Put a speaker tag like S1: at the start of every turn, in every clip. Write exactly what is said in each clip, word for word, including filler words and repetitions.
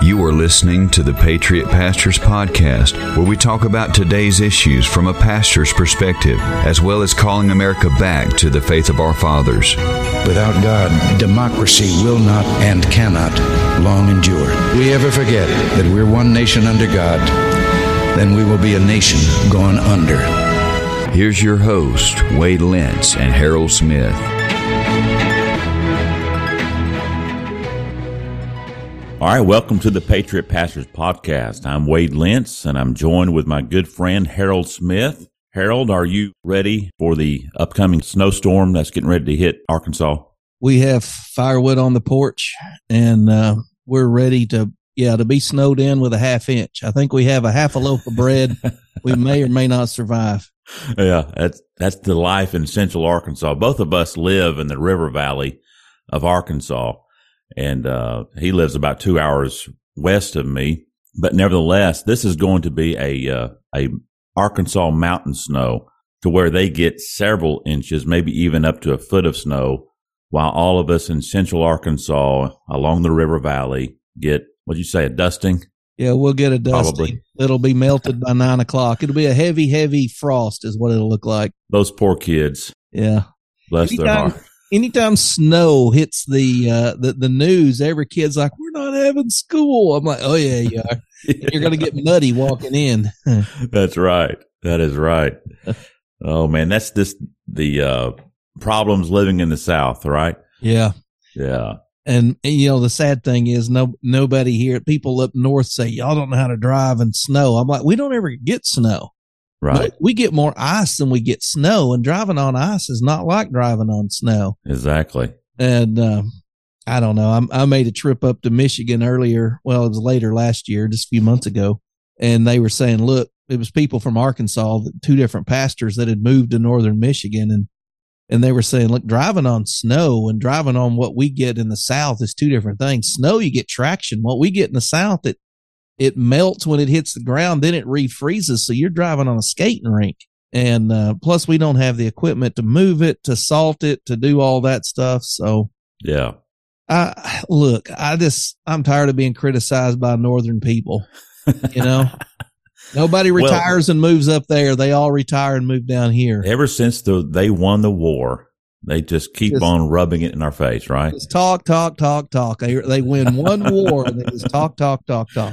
S1: You are listening to the Patriot Pastors Podcast, where we talk about today's issues from a pastor's perspective, as well as calling America back to the faith of our fathers.
S2: Without God, democracy will not and cannot long endure. We ever forget that we're one nation under God, then we will be a nation gone under.
S1: Here's your host, Wade Lentz and Harold Smith.
S3: All right, welcome to the Patriot Pastors Podcast. I'm Wade Lentz, and I'm joined with my good friend Harold Smith. Harold, are you ready for the upcoming snowstorm that's getting ready to hit Arkansas?
S4: We have firewood on the porch, and uh, we're ready to, yeah, to be snowed in with a half inch. I think we have a half a loaf of bread. We may or may not survive.
S3: Yeah, that's that's the life in Central Arkansas. Both of us live in the river valley of Arkansas. And uh, he lives about two hours west of me. But nevertheless, this is going to be a uh, a Arkansas mountain snow to where they get several inches, maybe even up to a foot of snow, while all of us in central Arkansas along the river valley get, what'd you say, a dusting?
S4: Yeah, we'll get a dusting. Probably. It'll be melted by nine o'clock. It'll be a heavy, heavy frost is what it'll look like.
S3: Those poor kids.
S4: Yeah.
S3: Bless Anytime- their heart.
S4: Anytime snow hits the, uh, the the news, every kid's like, "We're not having school." I'm like, "Oh yeah, you are. You're going to get muddy walking in."
S3: That's right. That is right. Oh man, that's this the uh, problems living in the South, right?
S4: Yeah,
S3: yeah.
S4: And, and you know the sad thing is, no nobody here. People up north say y'all don't know how to drive in snow. I'm like, we don't ever get snow.
S3: Right.
S4: We get more ice than we get snow, and driving on ice is not like driving on snow.
S3: Exactly.
S4: And um, I don't know. I'm, I made a trip up to Michigan earlier. Well, it was later last year, just a few months ago. And they were saying, look, it was people from Arkansas, two different pastors that had moved to northern Michigan. And, and they were saying, look, driving on snow and driving on what we get in the South is two different things. Snow, you get traction. What we get in the South, it It melts when it hits the ground, then it refreezes. So you're driving on a skating rink. And uh, plus, we don't have the equipment to move it, to salt it, to do all that stuff. So,
S3: yeah.
S4: I, look, I just, I'm tired of being criticized by northern people. You know, nobody retires well, and moves up there. They all retire and move down here.
S3: Ever since the, they won the war, they just keep just, on rubbing it in our face, right?
S4: Just talk, talk, talk, talk. They they win one war and they just talk, talk, talk, talk.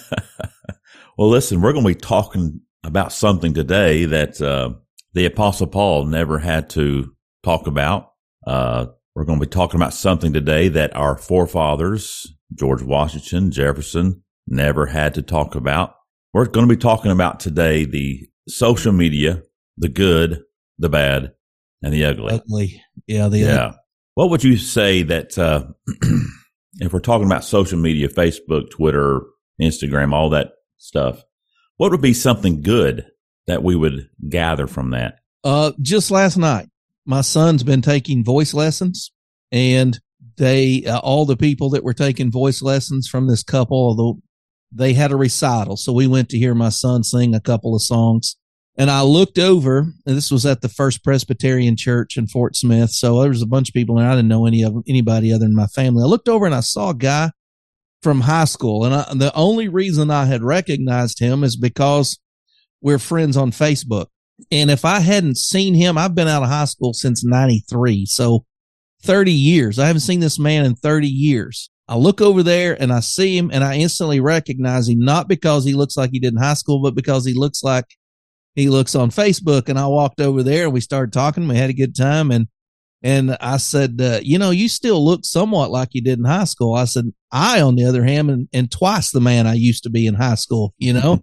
S3: Well, listen, we're going to be talking about something today that uh, the Apostle Paul never had to talk about. Uh, we're going to be talking about something today that our forefathers, George Washington, Jefferson, never had to talk about. We're going to be talking about today the social media, the good, the bad, and the ugly.
S4: Ugly. Yeah. The
S3: yeah.
S4: Ugly.
S3: What would you say that, uh, if we're talking about social media, Facebook, Twitter, Instagram, all that stuff, what would be something good that we would gather from that?
S4: Uh, just last night, my son's been taking voice lessons, and they, uh, all the people that were taking voice lessons from this couple, although they had a recital. So we went to hear my son sing a couple of songs. And I looked over, and this was at the First Presbyterian Church in Fort Smith. So there was a bunch of people, and I didn't know any of them, anybody other than my family. I looked over and I saw a guy from high school. And I, the only reason I had recognized him is because we're friends on Facebook. And if I hadn't seen him, I've been out of high school since ninety-three. So thirty years. I haven't seen this man in thirty years. I look over there and I see him, and I instantly recognize him, not because he looks like he did in high school, but because he looks like he looks on Facebook. And I walked over there and we started talking. We had a good time. And, and I said, uh, you know, you still look somewhat like you did in high school. I said, I, on the other hand, and, and twice the man I used to be in high school, you know?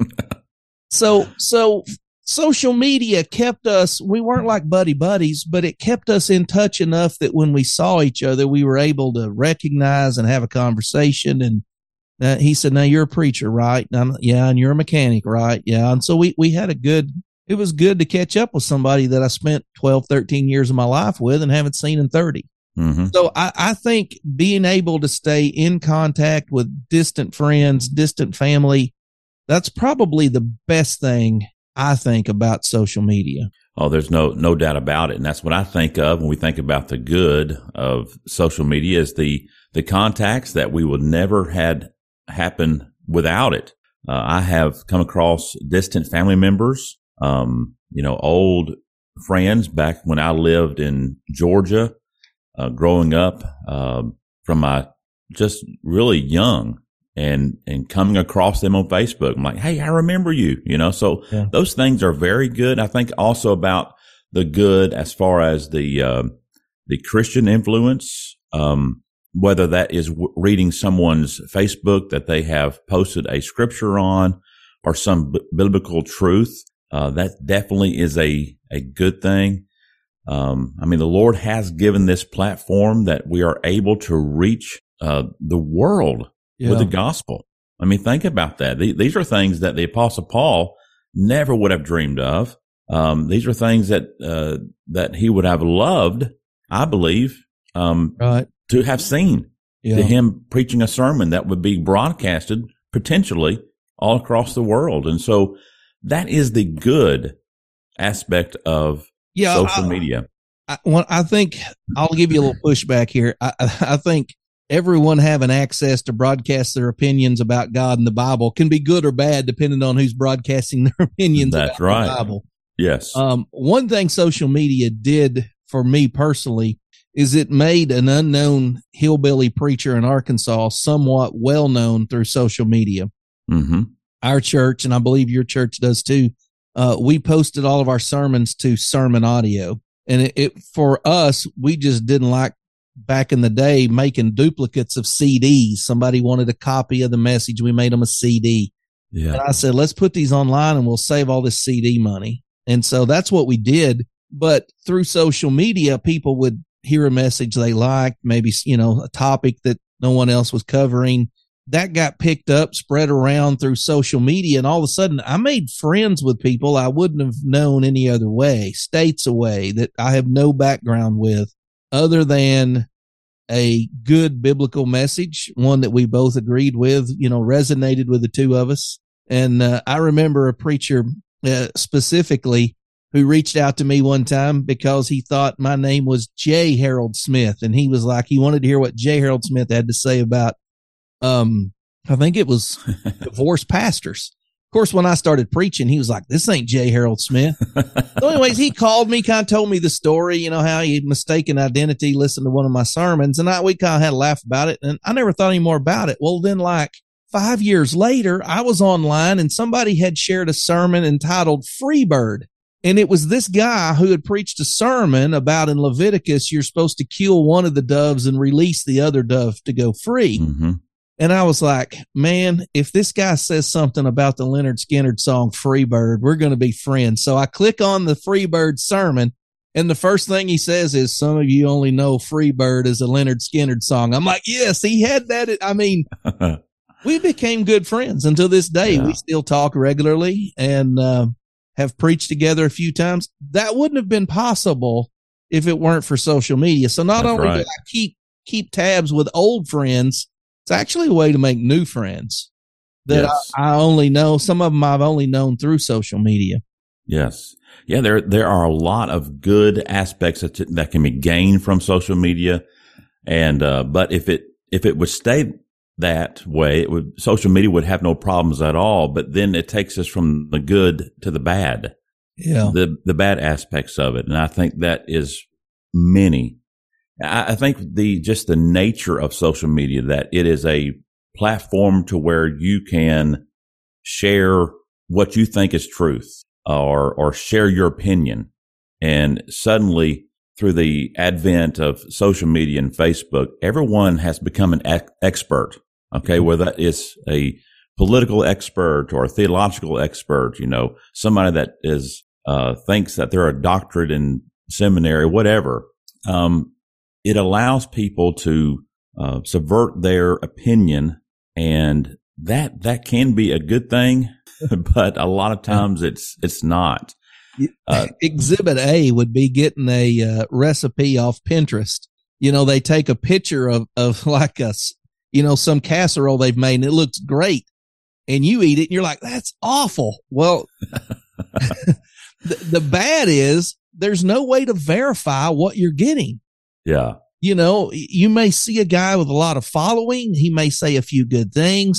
S4: so, so social media kept us, we weren't like buddy buddies, but it kept us in touch enough that when we saw each other, we were able to recognize and have a conversation. And Uh, he said, now you're a preacher, right? And I'm, yeah. And you're a mechanic, right? Yeah. And so we, we had a good, it was good to catch up with somebody that I spent twelve, thirteen years of my life with and haven't seen in thirty.
S3: Mm-hmm.
S4: So I, I think being able to stay in contact with distant friends, distant family, that's probably the best thing I think about social media.
S3: Oh, there's no no doubt about it. And that's what I think of when we think about the good of social media is the the contacts that we would never had happen without it. Uh, I have come across distant family members, um, you know, old friends back when I lived in Georgia, uh, growing up, uh, from my just really young and, and coming across them on Facebook. I'm like, hey, I remember you, you know, so yeah. Those things are very good. I think also about the good as far as the, uh, the Christian influence, um, whether that is w- reading someone's Facebook that they have posted a scripture on or some b- biblical truth, uh, that definitely is a, a good thing. Um, I mean, the Lord has given this platform that we are able to reach, uh, the world yeah. with the gospel. I mean, think about that. Th- these are things that the Apostle Paul never would have dreamed of. Um, these are things that, uh, that he would have loved, I believe, um,
S4: right.
S3: to have seen yeah. to him preaching a sermon that would be broadcasted potentially all across the world. And so that is the good aspect of yeah, social
S4: I,
S3: media.
S4: I, well, I think I'll give you a little pushback here. I, I think everyone having access to broadcast their opinions about God and the Bible can be good or bad depending on who's broadcasting their opinions
S3: That's
S4: about
S3: right.
S4: the Bible.
S3: Yes.
S4: Um, one thing social media did for me personally is it made an unknown hillbilly preacher in Arkansas somewhat well known through social media.
S3: Mm-hmm.
S4: Our church, and I believe your church does too, uh, we posted all of our sermons to Sermon Audio. And it, it for us, we just didn't like back in the day making duplicates of C Ds. Somebody wanted a copy of the message. We made them a C D.
S3: Yeah.
S4: And I said, let's put these online and we'll save all this C D money. And so that's what we did. But through social media, people would hear a message they liked, maybe, you know, a topic that no one else was covering. That got picked up, spread around through social media. And all of a sudden I made friends with people I wouldn't have known any other way, states away, that I have no background with other than a good biblical message, one that we both agreed with, you know, resonated with the two of us. And uh, I remember a preacher uh, specifically who reached out to me one time because he thought my name was J. Harold Smith. And he was like, he wanted to hear what J. Harold Smith had to say about, um, I think it was divorced pastors. Of course, when I started preaching, he was like, this ain't J. Harold Smith. So anyways, he called me, kind of told me the story, you know, how he had mistaken identity, listened to one of my sermons. And I, we kind of had a laugh about it. And I never thought any more about it. Well, then like five years later, I was online and somebody had shared a sermon entitled Freebird. And it was this guy who had preached a sermon about in Leviticus, you're supposed to kill one of the doves and release the other dove to go free.
S3: Mm-hmm.
S4: And I was like, man, if this guy says something about the Leonard Skinner song Freebird, we're going to be friends. So I click on the Freebird sermon, and the first thing he says is, some of you only know Freebird is a Leonard Skinner song. I'm like, yes, he had that. I mean, we became good friends until this day. Yeah. We still talk regularly and uh, have preached together a few times. That wouldn't have been possible if it weren't for social media. So not
S3: That's
S4: only
S3: right.
S4: do I keep keep tabs with old friends, it's actually a way to make new friends that
S3: yes.
S4: I, I only know. Some of them I've only known through social media.
S3: Yes. Yeah, there there are a lot of good aspects that, that can be gained from social media. And uh, but if it if it would stay that way, it would social media would have no problems at all. But then it takes us from the good to the bad.
S4: Yeah.
S3: The the bad aspects of it. And I think that is many. I think the just the nature of social media, that it is a platform to where you can share what you think is truth or or share your opinion. And suddenly, through the advent of social media and Facebook, everyone has become an ex- expert. Okay, whether that is a political expert or a theological expert, you know, somebody that is uh, thinks that they're a doctorate in seminary, whatever. Um, It allows people to uh, subvert their opinion, and that that can be a good thing, but a lot of times it's it's not. Uh,
S4: Exhibit A would be getting a uh, recipe off Pinterest. You know, they take a picture of of like a, you know, some casserole they've made, and it looks great, and you eat it, and you're like, that's awful. Well, the, the bad is there's no way to verify what you're getting.
S3: Yeah.
S4: You know, you may see a guy with a lot of following. He may say a few good things,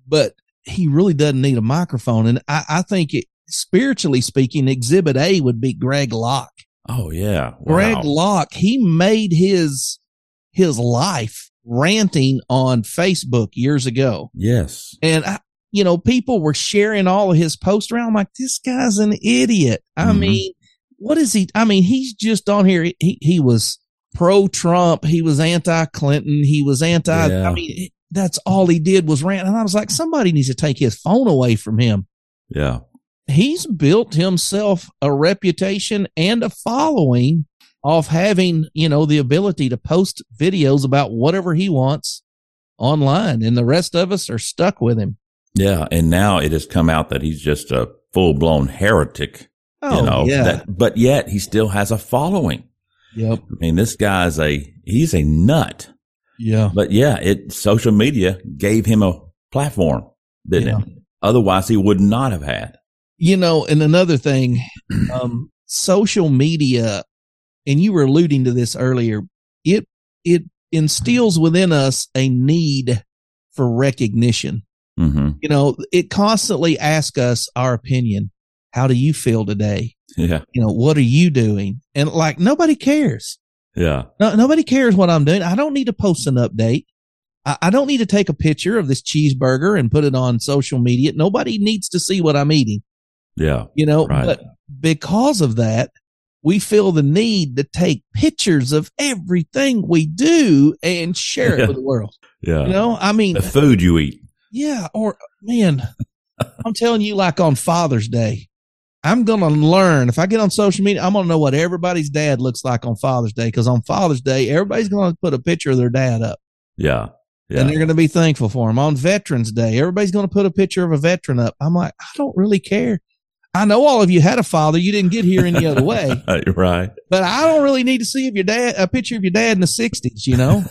S4: but he really doesn't need a microphone. And I, I think it, spiritually speaking, Exhibit A would be Greg Locke.
S3: Oh yeah. Wow.
S4: Greg Locke, he made his, his life ranting on Facebook years ago.
S3: Yes.
S4: And I, you know, people were sharing all of his posts around. I'm like, this guy's an idiot. I
S3: Mm-hmm.
S4: mean, what is he? I mean, he's just on here. He, he was pro Trump. He was anti Clinton. He was anti,
S3: Yeah.
S4: I mean, that's all he did was rant. And I was like, somebody needs to take his phone away from him.
S3: Yeah.
S4: He's built himself a reputation and a following of having, you know, the ability to post videos about whatever he wants online. And the rest of us are stuck with him.
S3: Yeah. And now it has come out that he's just a full blown heretic,
S4: Oh,
S3: you know,
S4: yeah.
S3: that, but yet he still has a following.
S4: Yep.
S3: I mean, this guy's a, he's a nut,
S4: Yeah.
S3: but yeah, it, social media gave him a platform, didn't
S4: Yeah.
S3: it? Otherwise he would not have had.
S4: You know, and another thing, um, social media, and you were alluding to this earlier, it, it instills within us a need for recognition.
S3: Mm-hmm.
S4: You know, it constantly asks us our opinion. How do you feel today?
S3: Yeah.
S4: You know, what are you doing? And like, nobody cares.
S3: Yeah.
S4: No, nobody cares what I'm doing. I don't need to post an update. I, I don't need to take a picture of this cheeseburger and put it on social media. Nobody needs to see what I'm eating.
S3: Yeah.
S4: You know,
S3: Right.
S4: but because of that, we feel the need to take pictures of everything we do and share it
S3: Yeah.
S4: with the world.
S3: Yeah.
S4: You know, I mean,
S3: The food you eat.
S4: yeah, or man, I'm telling you, like on Father's Day, I'm going to learn. If I get on social media, I'm going to know what everybody's dad looks like on Father's Day. Because on Father's Day, everybody's going to put a picture of their dad up.
S3: Yeah. Yeah.
S4: And they're going to be thankful for him. On Veterans Day, everybody's going to put a picture of a veteran up. I'm like, I don't really care. I know all of you had a father. You didn't get here any other way.
S3: Right.
S4: But I don't really need to see if your dad, a picture of your dad in the sixties, you know?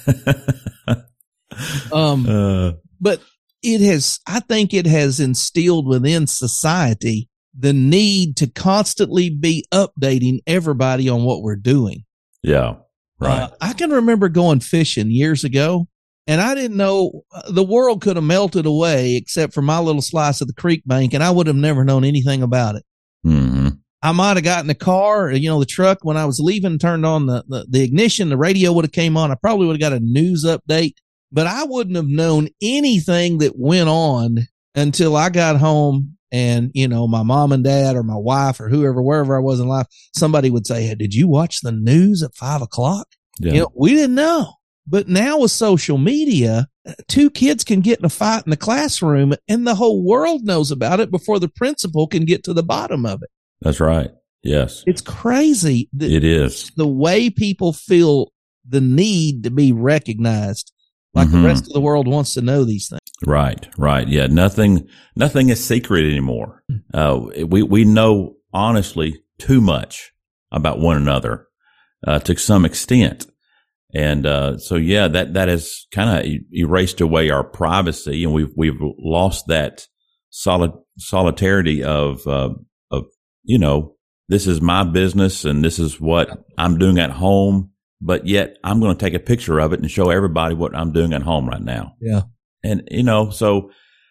S4: um,
S3: uh,
S4: but it has, I think it has instilled within society the need to constantly be updating everybody on what we're doing.
S3: yeah. Right.
S4: Uh, I can remember going fishing years ago, and I didn't know uh, the world could have melted away except for my little slice of the creek bank, and I would have never known anything about it.
S3: Mm-hmm.
S4: I might have gotten the car, you know, the truck when I was leaving, turned on the, the, the ignition, the radio would have came on. I probably would have got a news update, but I wouldn't have known anything that went on until I got home and, you know, my mom and dad or my wife or whoever, wherever I was in life, somebody would say, hey, did you watch the news at five o'clock?
S3: Yeah.
S4: You know, we didn't know. But now with social media, two kids can get in a fight in the classroom and the whole world knows about it before the principal can get to the bottom of it.
S3: That's right. Yes.
S4: It's crazy. that
S3: It is.
S4: The way people feel the need to be recognized, like
S3: Mhm.
S4: the rest of the world wants to know these things.
S3: Right. Right. Yeah. Nothing, nothing is secret anymore. Uh, we, we know honestly too much about one another, uh, to some extent. And, uh, so yeah, that, that has kind of erased away our privacy, and we've, we've lost that solid, solidarity of, uh, of, you know, this is my business and this is what I'm doing at home, but yet I'm going to take a picture of it and show everybody what I'm doing at home right now.
S4: Yeah.
S3: And, you know, so,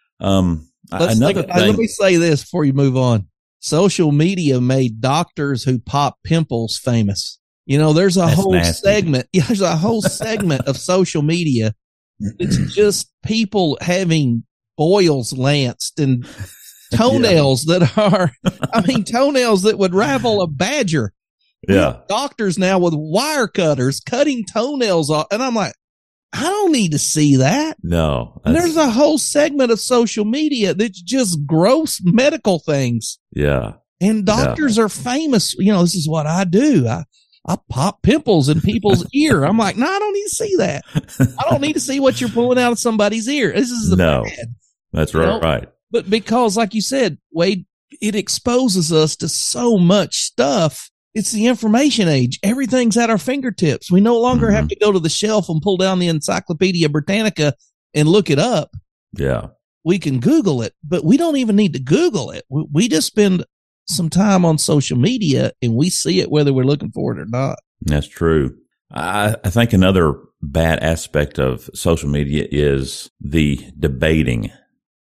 S3: um,
S4: Let's
S3: another
S4: think, uh,
S3: thing,
S4: let me say this before you move on. Social media made doctors who pop pimples famous. You know, there's a
S3: That's
S4: whole
S3: nasty.
S4: segment. Yeah, there's a whole segment of social media. It's just people having boils lanced and toenails that are, I mean, toenails that would ravel a badger. We
S3: yeah,
S4: have doctors now with wire cutters cutting toenails off. And I'm like, I don't need to see that.
S3: no,
S4: And
S3: that's-
S4: there's a whole segment of social media that's just gross medical things.
S3: yeah,
S4: And doctors are famous. You know, this is what I do. I, I pop pimples in people's ear. I'm like, no, I don't need to see that. I don't need to see what you're pulling out of somebody's ear. This is the
S3: No.
S4: bad.
S3: that's
S4: You
S3: right,
S4: know?
S3: right.
S4: But because, like you said, Wade, it exposes us to so much stuff. It's the information age. Everything's at our fingertips. We no longer have
S3: Mhm.
S4: to go to the shelf and pull down the Encyclopedia Britannica and look it up.
S3: Yeah,
S4: We can Google it, but we don't even need to Google it. We, we just spend some time on social media and we see it whether we're looking for it or not.
S3: that's true. I, I think another bad aspect of social media is the debating.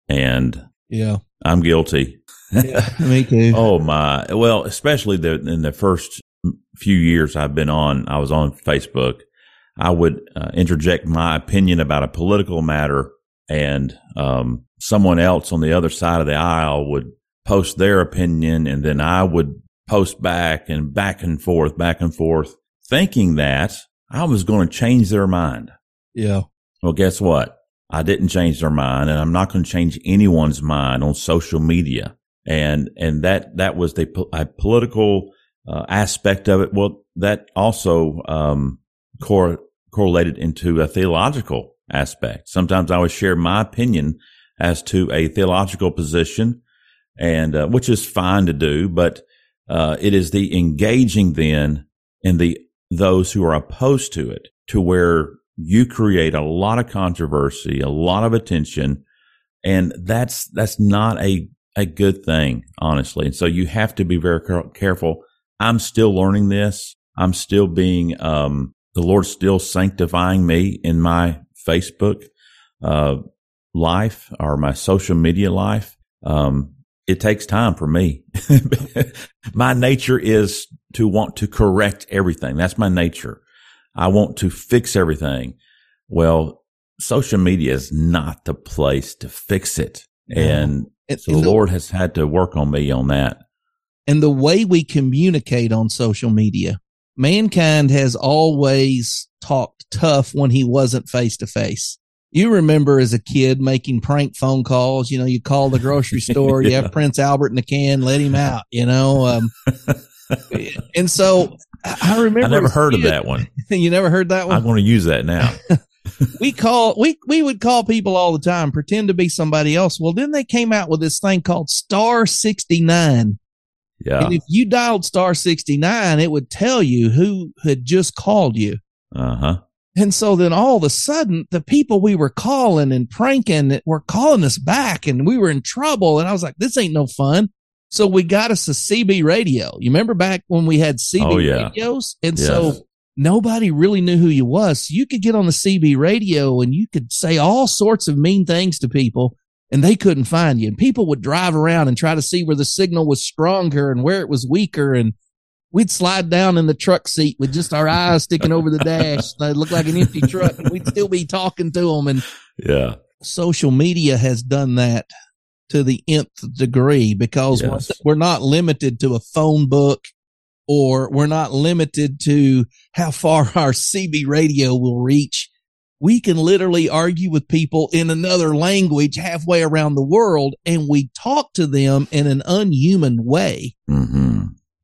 S3: And
S4: yeah,
S3: I'm guilty.
S4: Yeah, me too.
S3: Oh my. Well, especially the, in the first few years I've been on, I was on Facebook. I would uh, interject my opinion about a political matter, and um, someone else on the other side of the aisle would post their opinion, and then I would post back, and back and forth, back and forth, thinking that I was going to change their mind.
S4: Yeah.
S3: Well, guess what? I didn't change their mind, and I'm not going to change anyone's mind on social media. And, and that, that was the po- a political uh, aspect of it. Well, that also, um, cor- correlated into a theological aspect. Sometimes I would share my opinion as to a theological position, and, uh, which is fine to do, but, uh, it is the engaging then in the, those who are opposed to it, to where you create a lot of controversy, a lot of attention, and that's, that's not a, a good thing, honestly. And so you have to be very careful. I'm still learning this. I'm still being, um, the Lord's still sanctifying me in my Facebook, uh, life or my social media life. Um, it takes time for me. My nature is to want to correct everything. That's my nature. I want to fix everything. Well, social media is not the place to fix it. No. And
S4: And,
S3: so the, the Lord has had to work on me on that.
S4: And the way we communicate on social media, mankind has always talked tough when he wasn't face to face. You remember as a kid making prank phone calls, you know, you call the grocery store, yeah. You have Prince Albert in the can, let him out, you know. Um, and so I remember.
S3: I never heard kid, of that one.
S4: You never heard that one?
S3: I'm going to use that now.
S4: we call we we would call people all the time, pretend to be somebody else. Well, then they came out with this thing called Star sixty-nine.
S3: Yeah.
S4: And if you dialed Star sixty-nine, it would tell you who had just called you.
S3: Uh-huh.
S4: And so then all of a sudden, the people we were calling and pranking were calling us back, and we were in trouble. And I was like, this ain't no fun. So we got us a C B radio. You remember back when we had C B
S3: oh, yeah.
S4: radios? And
S3: yes.
S4: so nobody really knew who you was. So you could get on the C B radio and you could say all sorts of mean things to people, and they couldn't find you. And people would drive around and try to see where the signal was stronger and where it was weaker. And we'd slide down in the truck seat with just our eyes sticking over the dash. It looked like an empty truck, and we'd still be talking to them. And
S3: yeah,
S4: social media has done that to the nth degree, because
S3: yes.
S4: we're not limited to a phone book, or we're not limited to how far our C B radio will reach. We can literally argue with people in another language halfway around the world, and we talk to them in an unhuman way.
S3: Mm-hmm.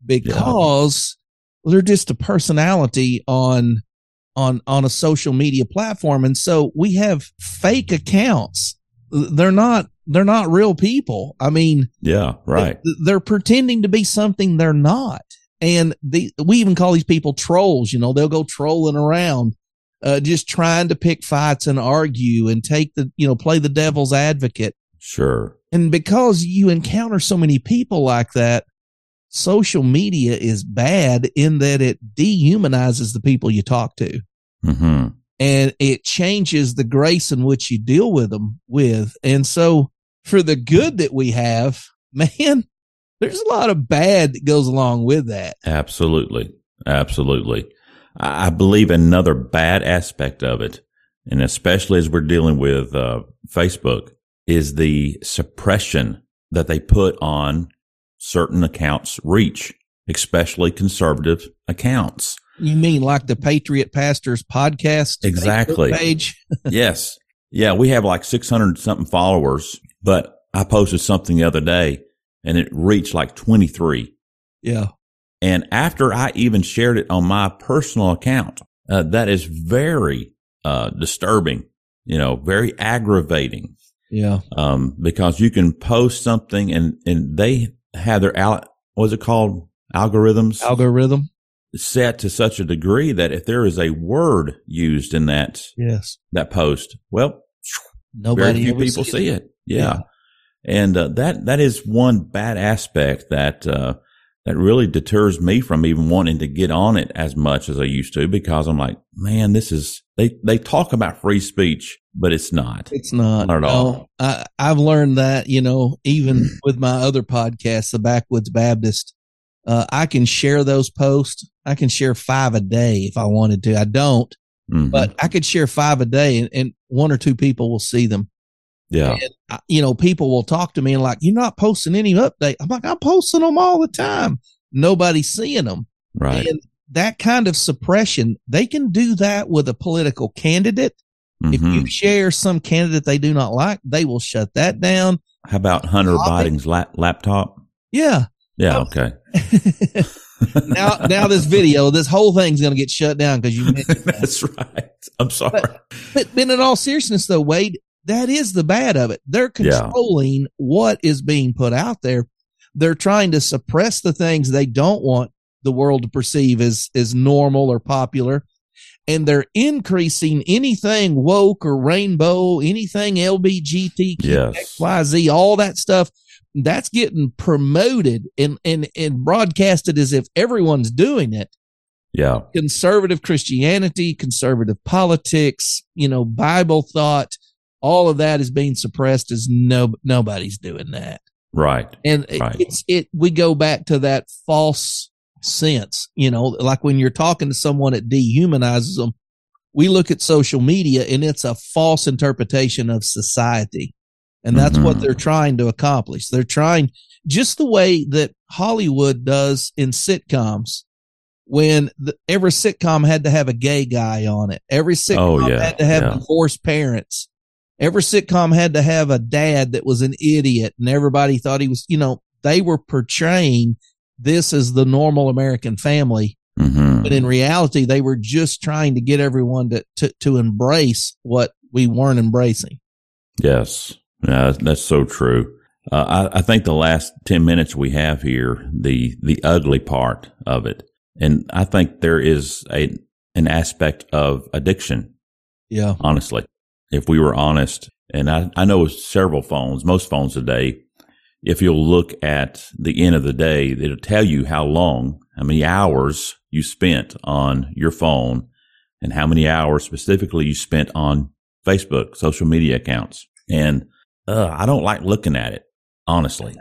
S4: Because yeah. they're just a personality on, on, on a social media platform. And so we have fake accounts. They're not, they're not real people. I mean,
S3: yeah, right.
S4: They're pretending to be something they're not. And the, we even call these people trolls. You know, they'll go trolling around, uh, just trying to pick fights and argue and take the, you know, play the devil's advocate.
S3: Sure.
S4: And because you encounter so many people like that, social media is bad in that it dehumanizes the people you talk to.
S3: Mm-hmm.
S4: And it changes the grace in which you deal with them with. And so for the good that we have, man, there's a lot of bad that goes along with that.
S3: Absolutely. Absolutely. I believe another bad aspect of it, and especially as we're dealing with uh, Facebook, is the suppression that they put on certain accounts' reach, especially conservative accounts.
S4: You mean like the Patriot Pastors podcast
S3: exactly.
S4: Facebook page?
S3: Yes. Yeah, we have like six hundred something followers, but I posted something the other day and it reached like twenty-three.
S4: Yeah.
S3: And after I even shared it on my personal account, uh, that is very uh, disturbing, you know, very aggravating.
S4: Yeah.
S3: Um, because you can post something and, and they have their, al- what's it called? Algorithms?
S4: Algorithm.
S3: Set to such a degree that if there is a word used in that,
S4: yes,
S3: that post, well,
S4: nobody
S3: very few people see it. it. Yeah. yeah. And, uh, that, that is one bad aspect that, uh, that really deters me from even wanting to get on it as much as I used to, because I'm like, man, this is, they, they talk about free speech, but it's not.
S4: It's not.
S3: Not at all.
S4: No, I, I've learned that, you know, even with my other podcast, the Backwoods Baptist, uh, I can share those posts. I can share five a day if I wanted to. I don't, mm-hmm. but I could share five a day and, and one or two people will see them.
S3: Yeah.
S4: And, you know, people will talk to me and like, you're not posting any update. I'm like, I'm posting them all the time. Nobody's seeing them.
S3: Right.
S4: And that kind of suppression, they can do that with a political candidate. Mm-hmm. If you share some candidate they do not like, they will shut that down.
S3: How about Hunter Biden's lap- laptop?
S4: Yeah.
S3: Yeah. Okay.
S4: now, now this video, this whole thing's going to get shut down because you mentioned that.
S3: That's right. I'm sorry.
S4: But, but, but in all seriousness though, Wade, that is the bad of it. They're controlling yeah. what is being put out there. They're trying to suppress the things they don't want the world to perceive as, as normal or popular. And they're increasing anything woke or rainbow, anything L G B T Q,
S3: yes.
S4: X Y Z, all that stuff. That's getting promoted and, and, and broadcasted as if everyone's doing it.
S3: Yeah.
S4: Conservative Christianity, conservative politics, you know, Bible thought. All of that is being suppressed as no, nobody's doing that.
S3: Right.
S4: And
S3: right.
S4: it's, it, we go back to that false sense, you know, like when you're talking to someone that dehumanizes them, we look at social media and it's a false interpretation of society. And that's mm-hmm. what they're trying to accomplish. They're trying just the way that Hollywood does in sitcoms. When the, every sitcom had to have a gay guy on it. Every sitcom
S3: oh, yeah.
S4: had to have
S3: yeah.
S4: divorced parents. Every sitcom had to have a dad that was an idiot and everybody thought he was, you know, they were portraying this as the normal American family.
S3: Mm-hmm.
S4: But in reality, they were just trying to get everyone to, to, to embrace what we weren't embracing.
S3: Yes. Yeah, that's so true. Uh, I, I think the last ten minutes we have here, the, the ugly part of it. And I think there is a, an aspect of addiction.
S4: Yeah.
S3: Honestly. If we were honest, and I, I know several phones, most phones today, if you'll look at the end of the day, it'll tell you how long, how many hours you spent on your phone and how many hours specifically you spent on Facebook, social media accounts. And uh, I don't like looking at it, honestly.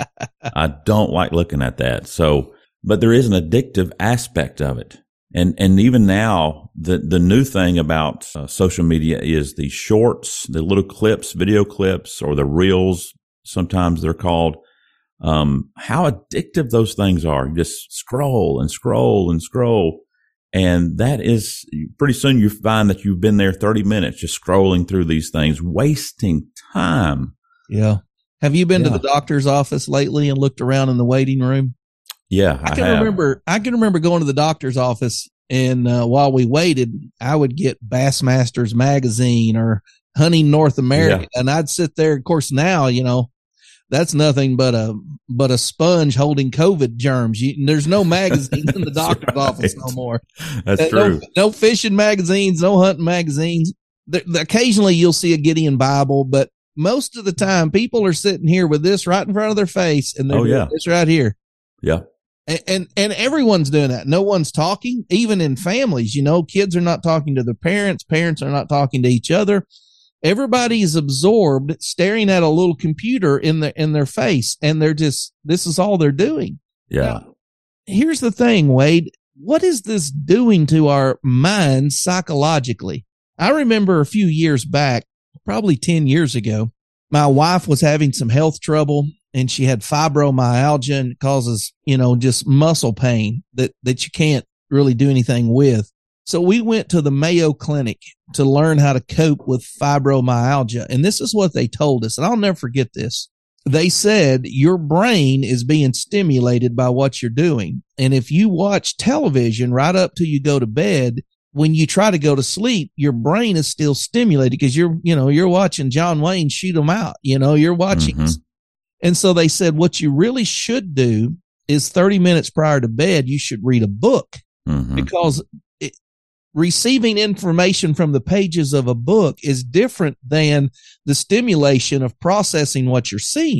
S3: I don't like looking at that. So, but there is an addictive aspect of it. And and even now, the, the new thing about uh, social media is the shorts, the little clips, video clips, or the reels, sometimes they're called, um, how addictive those things are. You just scroll and scroll and scroll. And that is, pretty soon you find that you've been there thirty minutes just scrolling through these things, wasting time.
S4: Yeah. Have you been
S3: yeah.
S4: to the doctor's office lately and looked around in the waiting room?
S3: Yeah,
S4: I,
S3: I
S4: can
S3: have.
S4: remember. I can remember going to the doctor's office, and uh, while we waited, I would get Bassmasters magazine or Hunting North America, yeah. and I'd sit there. Of course, now you know that's nothing but a but a sponge holding COVID germs. You, there's no magazine in the doctor's right. office no more.
S3: That's
S4: uh,
S3: true.
S4: No, no fishing magazines, no hunting magazines. There, occasionally, you'll see a Gideon Bible, but most of the time, people are sitting here with this right in front of their face, and they're
S3: oh, yeah.
S4: this right here.
S3: Yeah.
S4: And, and and everyone's doing that. No one's talking, even in families. You know, kids are not talking to their parents. Parents are not talking to each other. Everybody is absorbed, staring at a little computer in their in their face, and they're just. This is all they're doing.
S3: Yeah.
S4: Now, here's the thing, Wade. What is this doing to our minds psychologically? I remember a few years back, probably ten years ago, my wife was having some health trouble. And she had fibromyalgia, and it causes, you know, just muscle pain that, that you can't really do anything with. So we went to the Mayo Clinic to learn how to cope with fibromyalgia. And this is what they told us. And I'll never forget this. They said your brain is being stimulated by what you're doing. And if you watch television right up till you go to bed, when you try to go to sleep, your brain is still stimulated because you're, you know, you're watching John Wayne shoot them out. You know, you're watching. Mm-hmm. And so they said, what you really should do is thirty minutes prior to bed, you should read a book mm-hmm. because it, receiving information from the pages of a book is different than the stimulation of processing what you're seeing.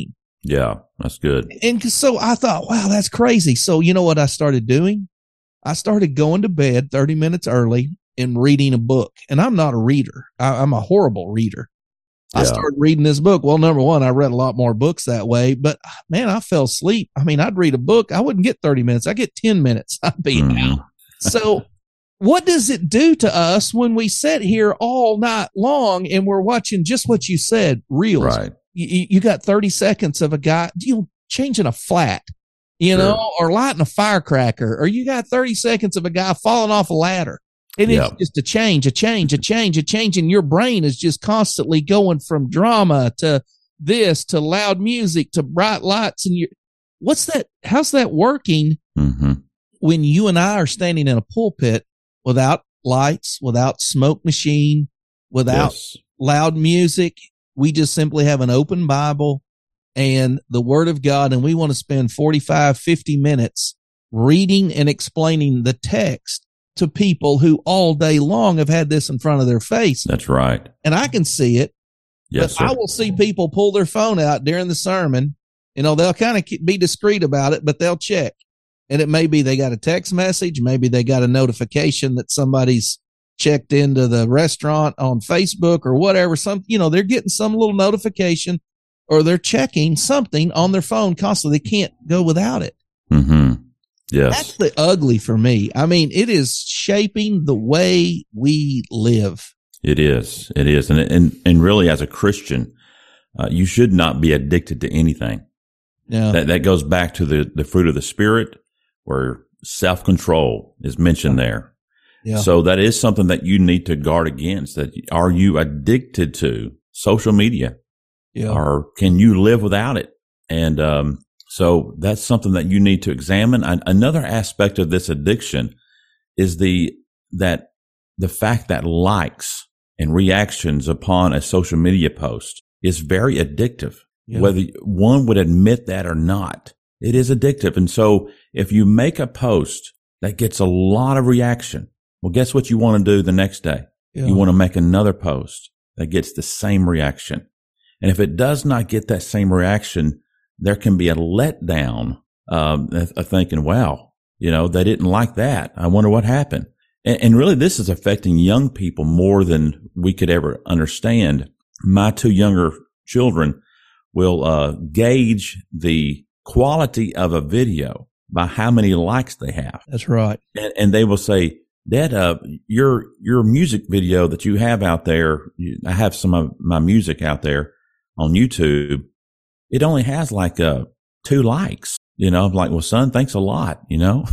S3: Yeah, that's good.
S4: And so I thought, wow, that's crazy. So you know what I started doing? I started going to bed thirty minutes early and reading a book. And I'm not a reader. I, I'm a horrible reader. Yeah. I started reading this book. Well, number one, I read a lot more books that way, but man, I fell asleep. I mean, I'd read a book. I wouldn't get thirty minutes. I get ten minutes. I'd be mm. out. So what does it do to us when we sit here all night long and we're watching just what you said, reels?
S3: Right.
S4: You, you got thirty seconds of a guy, you know, changing a flat, you know, sure. or lighting a firecracker, or you got thirty seconds of a guy falling off a ladder. And yep. it's just a change, a change, a change, a change. And your brain is just constantly going from drama to this, to loud music, to bright lights. And you, what's that? How's that working
S3: mm-hmm.
S4: when you and I are standing in a pulpit without lights, without smoke machine, without yes. loud music? We just simply have an open Bible and the Word of God, and we want to spend forty-five, fifty minutes reading and explaining the text to people who all day long have had this in front of their face.
S3: That's right.
S4: And I can see it.
S3: Yes,
S4: but
S3: sir.
S4: I will see people pull their phone out during the sermon. You know, they'll kind of be discreet about it, but they'll check. And it may be they got a text message. Maybe they got a notification that somebody's checked into the restaurant on Facebook or whatever. Some, you know, they're getting some little notification, or they're checking something on their phone constantly. They can't go without it.
S3: Mm-hmm. Yes.
S4: That's the ugly for me. I mean, it is shaping the way we live.
S3: It is. It is. And, and, and really, as a Christian, uh, you should not be addicted to anything.
S4: Yeah.
S3: That, that goes back to the, the fruit of the Spirit, where self-control is mentioned there.
S4: Yeah.
S3: So that is something that you need to guard against. That are you addicted to social media?
S4: Yeah.
S3: Or can you live without it? And, um, so that's something that you need to examine. Another aspect of this addiction is the, that the fact that likes and reactions upon a social media post is very addictive, yeah. whether one would admit that or not. It is addictive. And so if you make a post that gets a lot of reaction, well, guess what you want to do the next day? Yeah. You want to make another post that gets the same reaction. And if it does not get that same reaction, there can be a letdown um, of thinking, wow, you know, they didn't like that. I wonder what happened. And, and really, this is affecting young people more than we could ever understand. My two younger children will uh, gauge the quality of a video by how many likes they have.
S4: That's right.
S3: And, and they will say, Dad, uh, your your music video that you have out there, you, I have some of my music out there on YouTube. It only has like uh, two likes, you know. I'm like, well, son, thanks a lot, you know.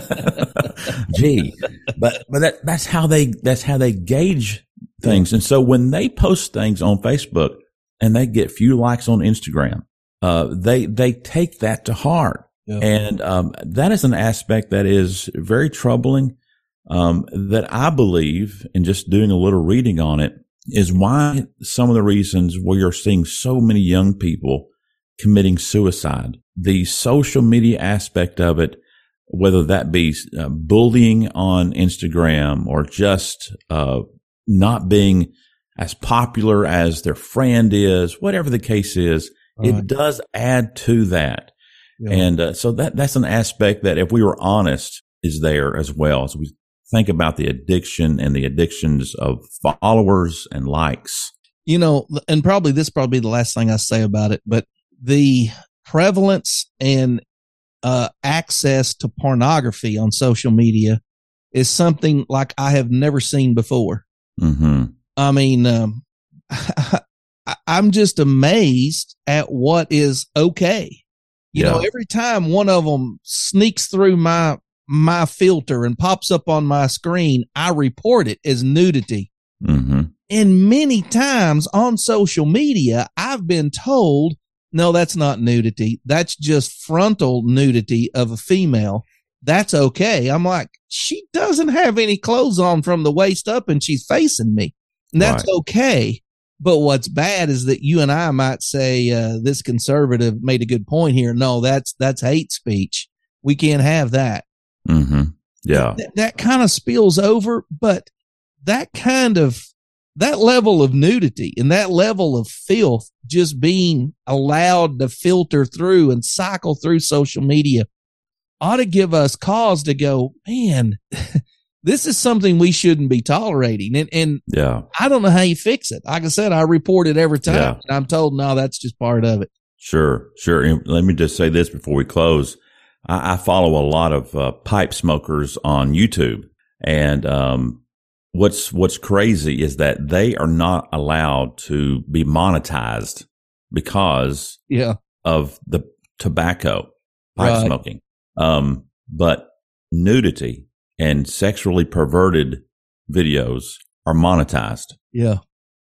S3: Gee, but but that that's how they that's how they gauge things. And so when they post things on Facebook and they get few likes on Instagram, uh, they they take that to heart, yeah. and um, that is an aspect that is very troubling. Um, that I believe, in just doing a little reading on it, is why some of the reasons we are seeing so many young people committing suicide. The social media aspect of it, whether that be uh, bullying on Instagram or just uh, not being as popular as their friend is, whatever the case is, right. It does add to that. Yeah. And uh, so that that's an aspect that, if we were honest, is there as well as we think about the addiction and the addictions of followers and likes.
S4: You know, and probably this probably be the last thing I say about it, but the prevalence and uh, access to pornography on social media is something like I have never seen before.
S3: Mm-hmm.
S4: I mean, um, I, I'm just amazed at what is okay. You yeah. know, every time one of them sneaks through my my filter and pops up on my screen, I report it as nudity.
S3: Mm-hmm.
S4: And many times on social media, I've been told, no, that's not nudity. That's just frontal nudity of a female. That's okay. I'm like, she doesn't have any clothes on from the waist up and she's facing me. And that's right. okay. But what's bad is that you and I might say, uh, this conservative made a good point here. No, that's, that's hate speech. We can't have that.
S3: Mm-hmm. Yeah.
S4: That, that kind of spills over, but that kind of that level of nudity and that level of filth just being allowed to filter through and cycle through social media ought to give us cause to go, man, this is something we shouldn't be tolerating. And, and
S3: yeah,
S4: I don't know how you fix it. Like I said, I report it every time.
S3: Yeah.
S4: And I'm told, no, that's just part of it.
S3: Sure, sure. And let me just say this before we close. I, I follow a lot of uh, pipe smokers on YouTube. And um, what's what's crazy is that they are not allowed to be monetized because
S4: yeah.
S3: of the tobacco, pipe
S4: Right.
S3: smoking. Um, but nudity and sexually perverted videos are monetized.
S4: Yeah.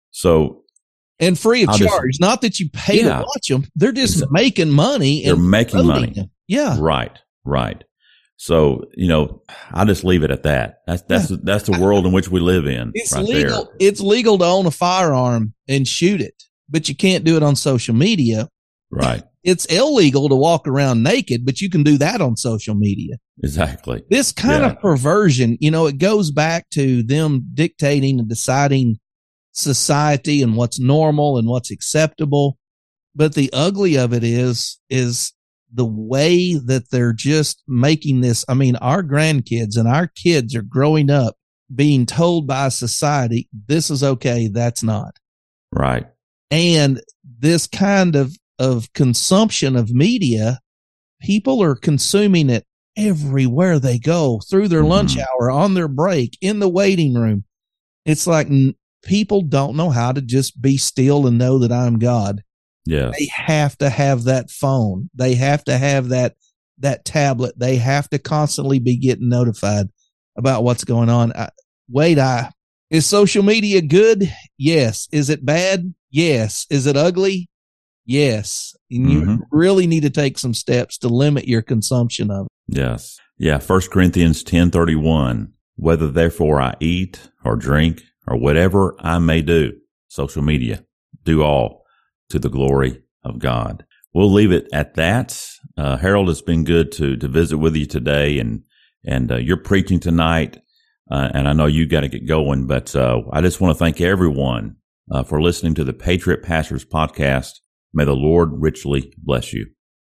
S3: So
S4: And free of
S3: I'll
S4: charge.
S3: just-
S4: Not that you pay
S3: Yeah.
S4: to watch them. They're just
S3: Exactly.
S4: making money.
S3: they're
S4: and
S3: making
S4: promoting
S3: money.
S4: them. Yeah.
S3: Right, right. So, you know, I just leave it at that. That's that's that's the world in which we live in.
S4: It's
S3: right
S4: legal.
S3: there.
S4: It's legal to own a firearm and shoot it, but you can't do it on social media.
S3: Right.
S4: It's illegal to walk around naked, but you can do that on social media.
S3: Exactly.
S4: This kind
S3: Yeah.
S4: of perversion, you know, it goes back to them dictating and deciding society and what's normal and what's acceptable. But the ugly of it is, is the way that they're just making this. I mean, our grandkids and our kids are growing up being told by society, this is okay, that's not.
S3: Right.
S4: And this kind of, of consumption of media, people are consuming it everywhere they go, through their
S3: Mhm.
S4: lunch hour, on their break, in the waiting room. It's like n- people don't know how to just be still and know that I'm God.
S3: Yes.
S4: They have to have that phone. They have to have that, that tablet. They have to constantly be getting notified about what's going on. I, wait, I, is social media good? Yes. Is it bad? Yes. Is it ugly? Yes. And you
S3: Mhm.
S4: really need to take some steps to limit your consumption of it.
S3: Yes. Yeah. First Corinthians ten thirty one. Whether therefore I eat or drink or whatever I may do, social media, do all to the glory of God. We'll leave it at that. Uh, Harold, it's been good to to visit with you today, and and uh, you're preaching tonight, uh, and I know you got to get going, but uh, I just want to thank everyone uh, for listening to the Patriot Pastors Podcast. May the Lord richly bless you.